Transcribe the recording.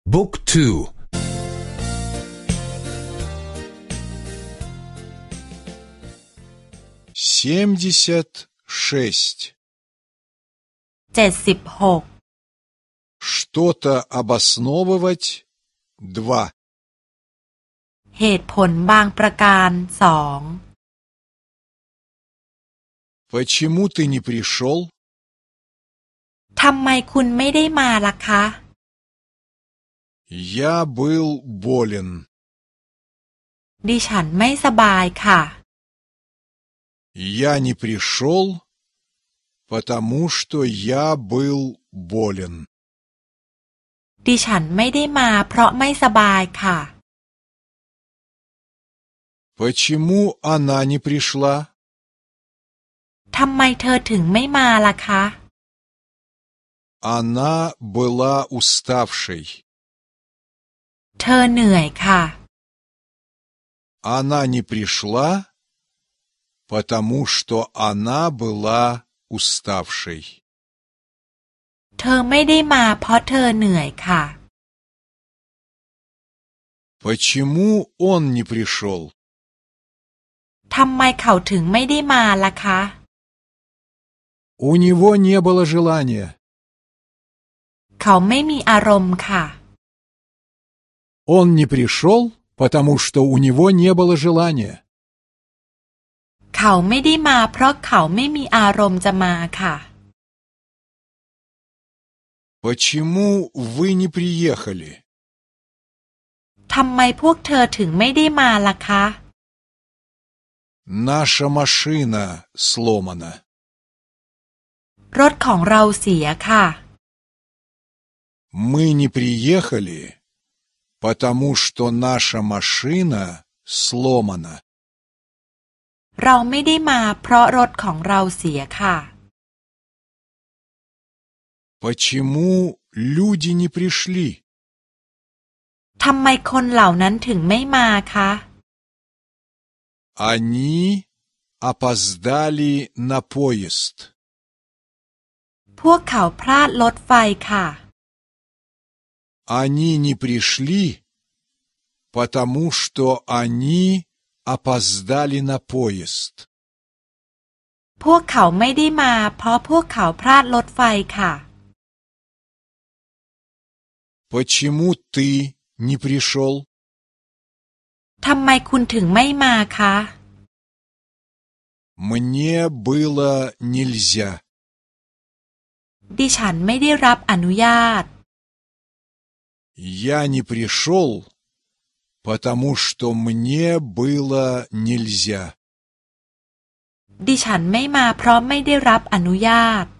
บุ๊กทู 76 76 Что-то обосновывать 2 เหตุผลบางประการ2 Почему ты не пришел? ทำไมคุณไม่ได้มาล่ะคะ Я был болен. ดิฉันไม่สบายค่ะ Я не пришел, потому что я был болен. ดิฉันไม่ได้มาเพราะไม่สบายค่ะ Почему она не пришла? ทำไมเธอถึงไม่มาล่ะคะ Она была уставшей. เธอเหนื่อยค่ะ Она не пришла, потому что она была уставшей. เธอไม่ได้มาเพราะเธอเหนื่อยค่ะ Почему он не пришел? ทำไมเขาถึงไม่ได้มาล่ะคะ У него не было желания. เขาไม่มีอารมณ์ค่ะ Он не пришел, потому что у него не было желания. เขาไม่ได้มาเพราะเขาไม่มีอารมณ์จะมาค่ะ Почему вы не приехали? ทำไมพวกเธอถึงไม่ได้มาล่ะคะ Наша машина сломана. รถของเราเสียค่ะ Мы не приехали, потому что наша машина сломана. เราไม่ได้มาเพราะรถของเราเสียค่ะ Почему люди не пришли? ทำไมคนเหล่านั้นถึงไม่มาคะ Они опоздали на поезд. พวกเขาพลาดรถไฟค่ะ Они не пришли, потому что они опоздали на поезд. พวกเขาไม่ได้มาเพราะพวกเขาพลาดรถไฟค่ะ Почему ты не пришел? ทำไมคุณถึงไม่มาคะ Мне было нельзя. ดิฉันไม่ได้รับอนุญาต Я не пришел, потому что мне было нельзя. ดิฉันไม่มาเพราะไม่ได้รับอนุญาต